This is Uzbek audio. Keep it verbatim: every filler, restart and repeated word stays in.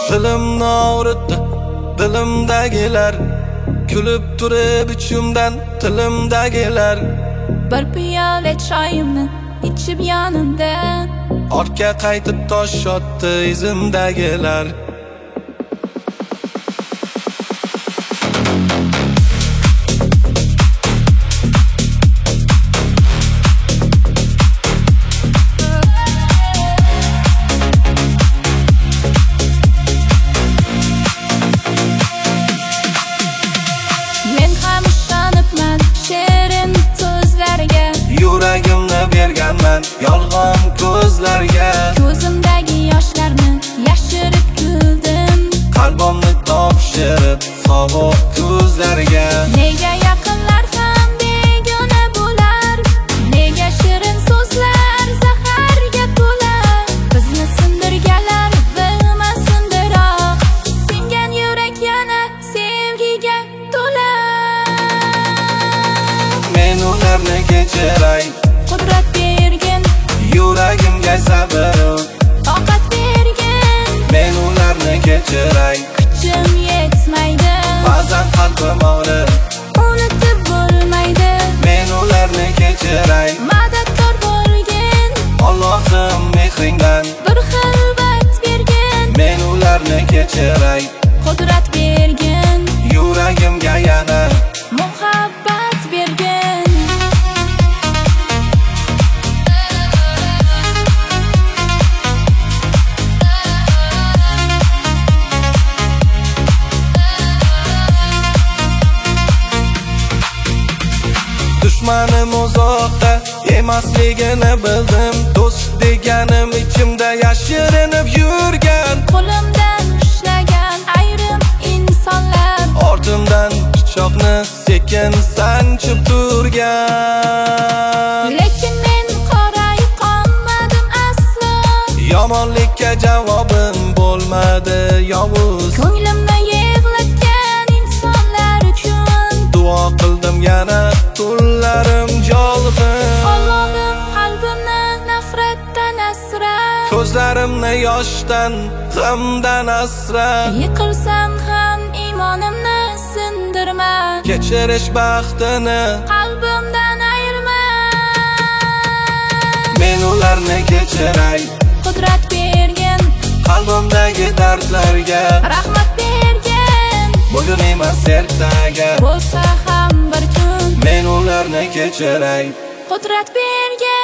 Dilimni og'ritdi dilimdagilar, kulib turib ichimdan tilimdagilar. Bir piyola choyimni ichib yonimda, ortga qaytib tosh otdi izimdagilar. Yuragimni berganman yolg'on ko'zlarga, ko'zimdagi yoshlarni yashirib kuldim, qalbimni topshirib sovuq ko'zlarga. Nega yaqinlar ham begona bo'lar, nega shirin so'zlar zaharga to'lar. Bizni sindirganlar bilma sindiroq, singan yurak yana sevgiga to'la. Men ularni kechiray, qudrat bergin, yuragimga sabr, toqat bergin. Men ularni kechiray, kuchim yetmaydi, ba'zan qalbim og'rir, unutib bo'lmaydi. Men ularni kechiray, madadkor bo'lgin, Allohim mehringdan bir xilvat bergin. Men ularni kechiray, qudrat bergin, yuragimga yana muhabbat bergin. Dushmanim uzoqda emasligini bildim, do'st deganim ichimda yashirinib yurgan. Qo'limdan ushlagan ayrim insonlar, ortimdan pichoqni sekin sanchib turgan. lekin men qorayib qolmadim aslo. Yomonlikka javobim bo'lmadi yovuz, Ko'nglimni yig'latgan insonlar uchun duo qildim yana tunlarim jolg'in. Allohim qalbimni nafratdan asra, Ko'zlarimni yoshdan g'amdan asra. yiqilsam ham iymonimni sindirma, Kechirish baxtini qalbimdan ayirma. Men ularni kechiray, qudrat bergin, qalbimdagi dardlarga rahmat bergin. bugun emas ertaga Bo'lsa ham bir kun men ularni kechiray, qudrat bergin.